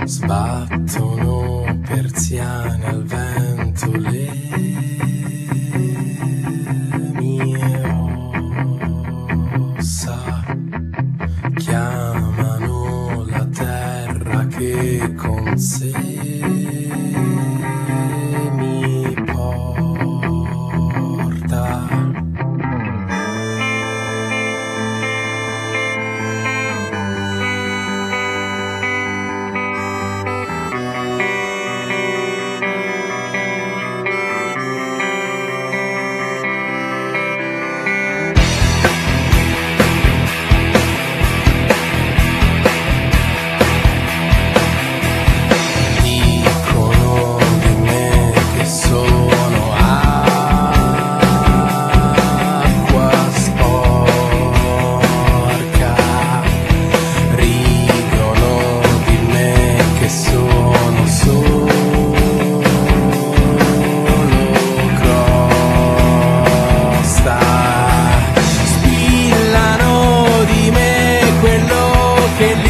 Sbattono persiane al vento le mie ossa, chiamano la terra che con sé mi porta. Che